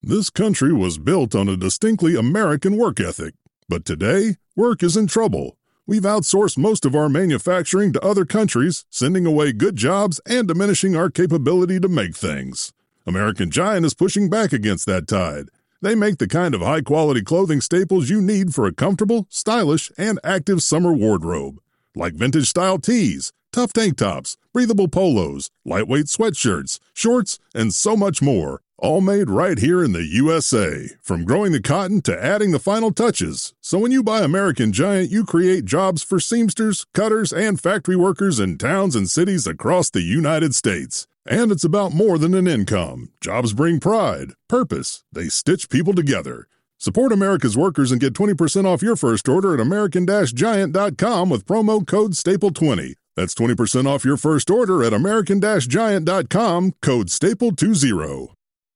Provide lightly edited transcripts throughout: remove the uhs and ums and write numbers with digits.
This country was built on a distinctly American work ethic. But today, work is in trouble. We've outsourced most of our manufacturing to other countries, sending away good jobs and diminishing our capability to make things. American Giant is pushing back against that tide. They make the kind of high-quality clothing staples you need for a comfortable, stylish, and active summer wardrobe. Like vintage-style tees, tough tank tops, breathable polos, lightweight sweatshirts, shorts, and so much more. All made right here in the USA, from growing the cotton to adding the final touches. So when you buy American Giant, you create jobs for seamsters, cutters, and factory workers in towns and cities across the United States. And it's about more than an income. Jobs bring pride, purpose. They stitch people together. Support America's workers and get 20% off your first order at American-Giant.com with promo code STAPLE20. That's 20% off your first order at American-Giant.com, code STAPLE20.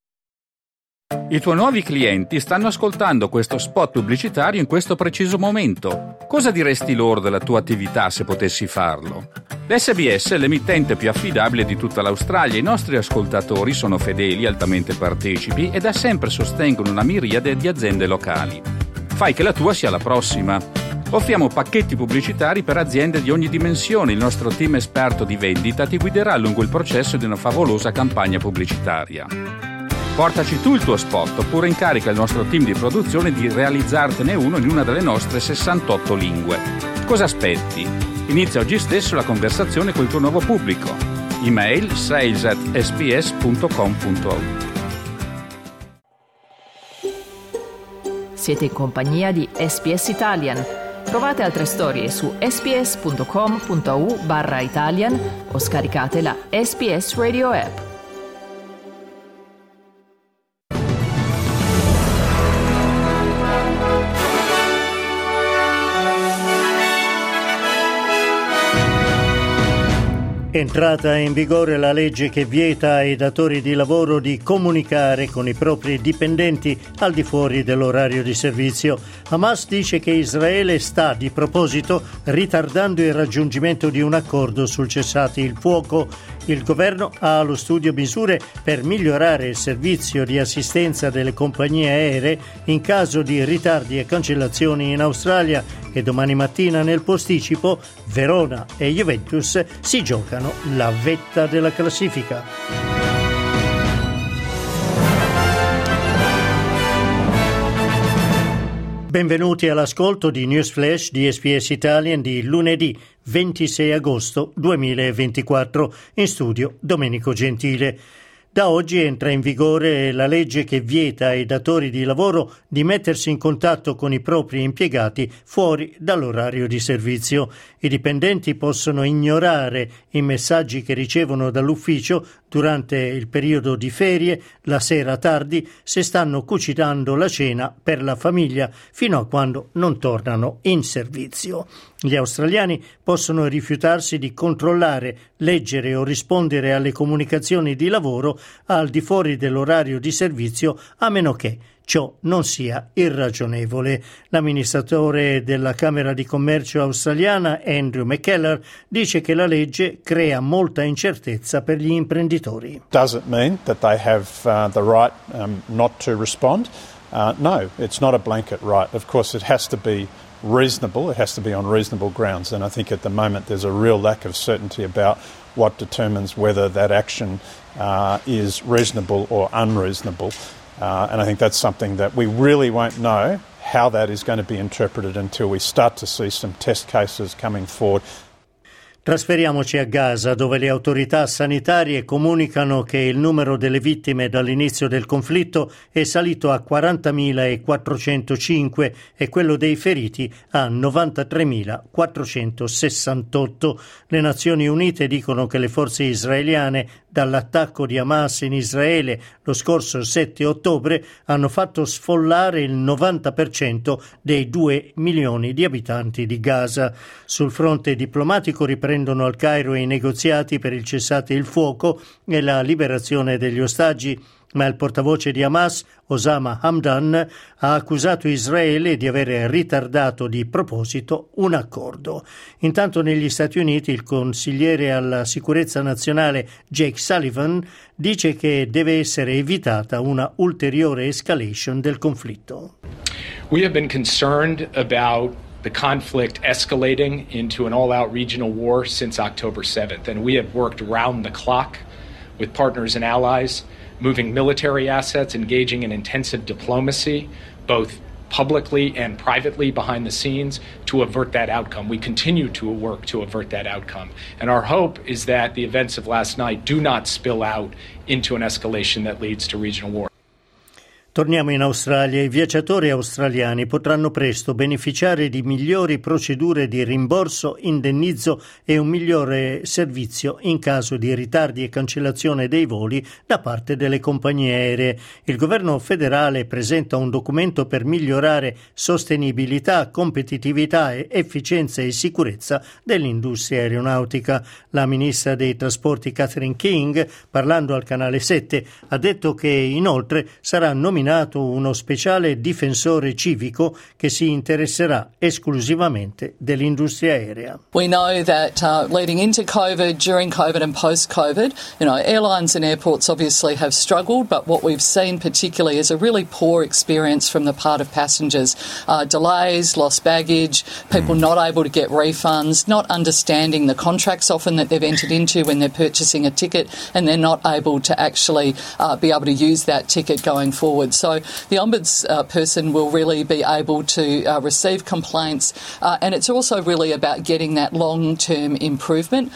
I tuoi nuovi clienti stanno ascoltando questo spot pubblicitario in questo preciso momento. Cosa diresti loro della tua attività se potessi farlo? L'SBS è l'emittente più affidabile di tutta l'Australia. I nostri ascoltatori sono fedeli, altamente partecipi e da sempre sostengono una miriade di aziende locali. Fai che la tua sia la prossima. Offriamo pacchetti pubblicitari per aziende di ogni dimensione. Il nostro team esperto di vendita ti guiderà lungo il processo di una favolosa campagna pubblicitaria. Portaci tu il tuo spot oppure incarica il nostro team di produzione di realizzartene uno in una delle nostre 68 lingue. Cosa aspetti? Inizia oggi stesso la conversazione col tuo nuovo pubblico. Email sales@sbs.com.au. Siete in compagnia di SBS Italian. Trovate altre storie su sbs.com.au/Italian o scaricate la SBS Radio app. Entrata in vigore la legge che vieta ai datori di lavoro di comunicare con i propri dipendenti al di fuori dell'orario di servizio. Hamas dice che Israele sta, di proposito, ritardando il raggiungimento di un accordo sul cessate il fuoco. Il governo ha allo studio misure per migliorare il servizio di assistenza delle compagnie aeree in caso di ritardi e cancellazioni in Australia e domani mattina nel posticipo Verona e Juventus si giocano la vetta della classifica. Benvenuti all'ascolto di News Flash di SBS Italian di lunedì 26 agosto 2024. In studio Domenico Gentile. Da oggi entra in vigore la legge che vieta ai datori di lavoro di mettersi in contatto con i propri impiegati fuori dall'orario di servizio. I dipendenti possono ignorare i messaggi che ricevono dall'ufficio durante il periodo di ferie, la sera tardi, se stanno cucinando la cena per la famiglia, fino a quando non tornano in servizio. Gli australiani possono rifiutarsi di controllare, leggere o rispondere alle comunicazioni di lavoro al di fuori dell'orario di servizio, a meno che ciò non sia irragionevole. L'amministratore della Camera di Commercio australiana, Andrew McKellar, dice che la legge crea molta incertezza per gli imprenditori. Does it mean that they have the right not to respond? No, it's not a blanket right. Of course, it has to be reasonable. It has to be on reasonable grounds. And I think at the moment there's a real lack of certainty about what determines whether that action is reasonable or unreasonable. And I think that's something that we really won't know how that is going to be interpreted until we start to see some test cases coming forward. Trasferiamoci a Gaza, dove le autorità sanitarie comunicano che il numero delle vittime dall'inizio del conflitto è salito a 40.405 e quello dei feriti a 93.468. Le Nazioni Unite dicono che le forze israeliane, dall'attacco di Hamas in Israele lo scorso 7 ottobre, hanno fatto sfollare il 90% dei 2 milioni di abitanti di Gaza. Sul fronte diplomatico riprendono al Cairo i negoziati per il cessate il fuoco e la liberazione degli ostaggi. ma il portavoce di Hamas, Osama Hamdan, ha accusato Israele di avere ritardato di proposito un accordo. Intanto negli Stati Uniti il consigliere alla sicurezza nazionale Jake Sullivan dice che deve essere evitata una ulteriore escalation del conflitto. We have been concerned about the conflict escalating into an all-out regional war since October 7th, and we have worked round the clock with partners and allies, moving military assets, engaging in intensive diplomacy, both publicly and privately behind the scenes, to avert that outcome. We continue to work to avert that outcome. And our hope is that the events of last night do not spill out into an escalation that leads to regional war. Torniamo in Australia. I viaggiatori australiani potranno presto beneficiare di migliori procedure di rimborso, indennizzo e un migliore servizio in caso di ritardi e cancellazione dei voli da parte delle compagnie aeree. Il governo federale presenta un documento per migliorare sostenibilità, competitività, efficienza e sicurezza dell'industria aeronautica. La ministra dei trasporti Catherine King, parlando al canale 7, ha detto che inoltre sarà nominato uno speciale difensore civico che si interesserà esclusivamente dell'industria aerea. We know that leading into COVID, during COVID and post-COVID, airlines and airports obviously have struggled, but what we've seen particularly is a really poor experience from the part of passengers. Delays, lost baggage, people not able to get refunds, not understanding the contracts often that they've entered into when they're purchasing a ticket, and they're not able to actually be able to use that ticket going forward. So the ombudsperson will really be able to receive complaints, and it's also really about getting that long-term improvement.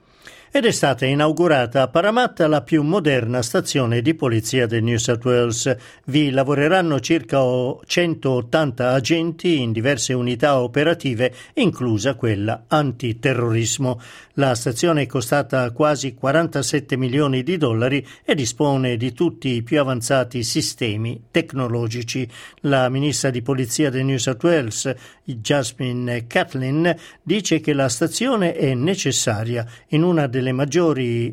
Ed è stata inaugurata a Parramatta la più moderna stazione di polizia del New South Wales. Vi lavoreranno circa 180 agenti in diverse unità operative, inclusa quella antiterrorismo. La stazione è costata quasi $47 milioni e dispone di tutti i più avanzati sistemi tecnologici. La ministra di polizia del New South Wales, Jasmine Catlin, dice che la stazione è necessaria in una delle maggiori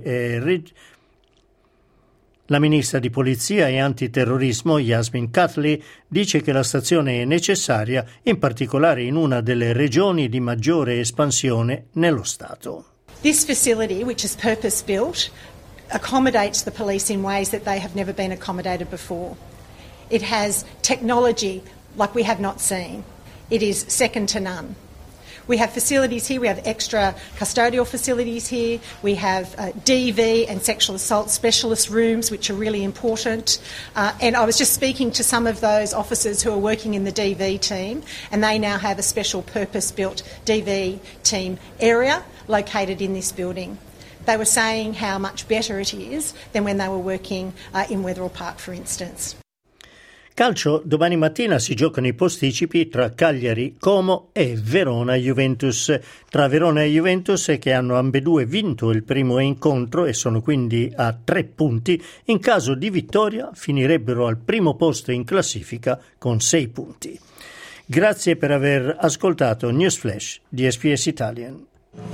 La ministra di polizia e antiterrorismo, Yasmin Catlin, dice che la stazione è necessaria in particolare in una delle regioni di maggiore espansione nello Stato. This facility, which is purpose-built, accommodates the police in ways that they have never been accommodated before. It has technology like we have not seen. It is second to none. We have facilities here, we have extra custodial facilities here, we have DV and sexual assault specialist rooms, which are really important. And I was just speaking to some of those officers who are working in the DV team, and they now have a special purpose-built DV team area located in this building. They were saying how much better it is than when they were working in Wetherill Park, for instance. Calcio, domani mattina si giocano i posticipi tra Cagliari, Como e Verona Juventus. Tra Verona e Juventus, che hanno ambedue vinto il primo incontro e sono quindi a 3 punti, in caso di vittoria finirebbero al primo posto in classifica con 6 punti. Grazie per aver ascoltato News Flash di SBS Italian.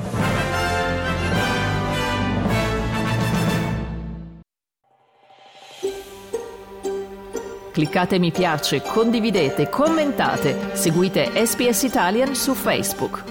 Cliccate mi piace, condividete, commentate, seguite SBS Italian su Facebook.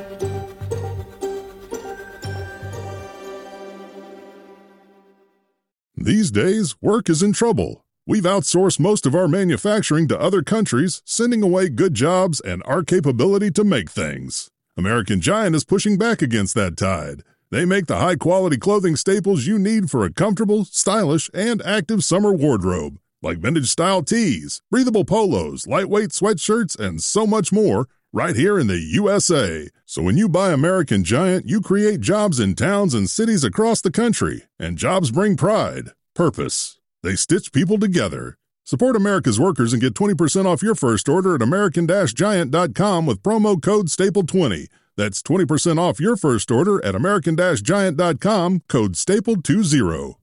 These days, work is in trouble. We've outsourced most of our manufacturing to other countries, sending away good jobs and our capability to make things. American Giant is pushing back against that tide. They make the high-quality clothing staples you need for a comfortable, stylish, and active summer wardrobe. Like vintage-style tees, breathable polos, lightweight sweatshirts, and so much more, right here in the USA. So when you buy American Giant, you create jobs in towns and cities across the country. And jobs bring pride, purpose. They stitch people together. Support America's workers and get 20% off your first order at American-Giant.com with promo code STAPLE20. That's 20% off your first order at American-Giant.com, code STAPLE20.